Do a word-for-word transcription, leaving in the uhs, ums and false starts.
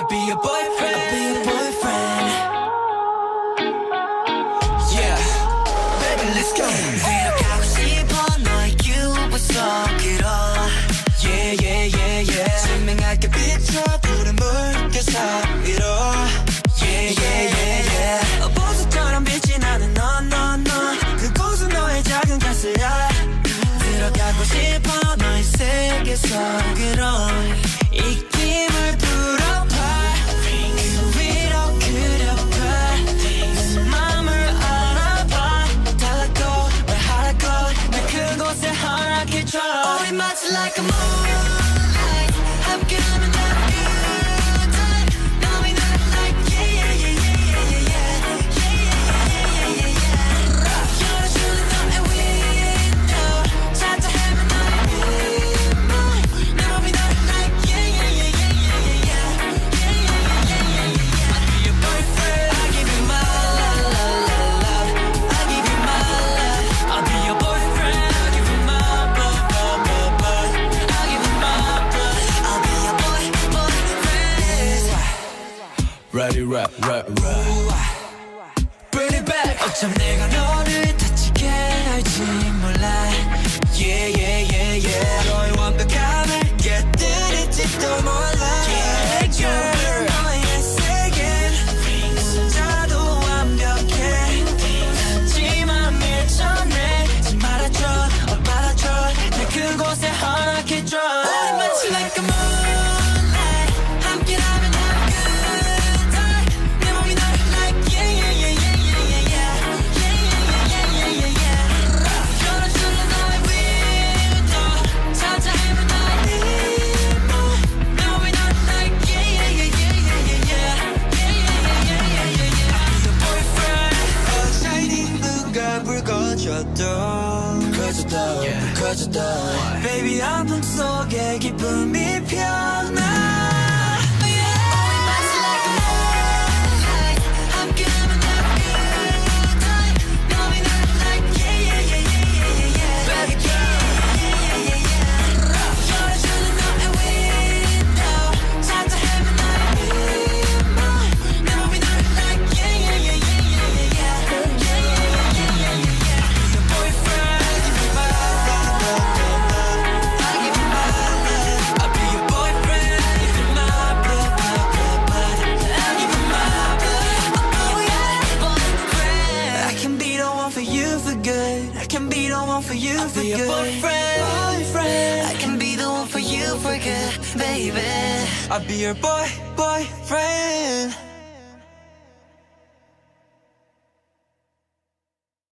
I'll be your boyfriend. I'll be your boyfriend. Yeah, baby, let's go. 위로가고 싶어 너의 유부 속으로. Yeah, yeah, yeah, yeah. 선명하게 비춰 푸른 물결 사이로. Yeah, yeah, yeah, yeah. 보석처럼 빛이 나는 너, 너, 너. 그곳은 너의 작은 가스야. 들어가고 싶어 너의 세계 속으로. 이 힘을 불어봐. 그 위로 그려봐. 내 맘을 알아봐. 달라고 말하라고 날 그곳에 허락해줘. 우리 마치 like a moonlight. 함께하면 다 good time. 너미 날 like yeah yeah yeah yeah yeah yeah yeah yeah yeah. 열어주는 너의 window. 찾아 헤맨 너의 moonlight. 너미 날 like yeah yeah yeah yeah yeah yeah yeah yeah yeah. I'll be your boyfriend. I give you my love, love, love, love. I give you my love. I'll be your boyfriend. I give you my blood, blood, blood, blood. I give you my blood. I'll be your boy, boyfriend. Ready, rap, rap, rap. Bring it back. 어쩜 내가 너를 다치게 할지 몰라. Yeah, yeah, yeah, yeah. 너의 완벽함을 깨뜨릴지도 몰라. Yeah, girl. 너의 세계는 혼자도 완벽해. 하지만 밀쳐내지 말아줘, 어 말아줘. 날 그곳에 허락해줘. 우리 마치 like a moonlight. 함께라면 have a good time. 내 맘이 너를 like yeah yeah yeah yeah yeah yeah yeah yeah yeah yeah yeah yeah. 열어줄래 너의 window. 찾아 헤맨 너의 limbo. 내 맘이 너를 like yeah yeah yeah yeah yeah yeah yeah yeah yeah yeah yeah yeah. Your boyfriend. 어 shining 누가 불 꺼져도 커졌다, yeah. 커졌다. Baby 아픔 속에 기쁨이 피어나. 우리 마치 like a moonlight. 함께하면 have a good time. 너미 날 like yeah yeah yeah yeah yeah yeah. Baby girl. Yeah yeah yeah yeah. 열어주는 너의 window. 찾아 헤맨 너의 limbo. 내 맘이 널 like yeah yeah yeah yeah yeah yeah yeah yeah yeah yeah yeah yeah. Your boyfriend. I give you my love, love, love. I give you my love. I'll be your boyfriend. I give you my blood, blood, blood, blood. I give you my blood. Oh yeah, boyfriend. I can be the one for you for good. I can be the one for you for be your good. boyfriend. Boyfriend. I can be the one for you for good, baby. I'll be your boy, boyfriend.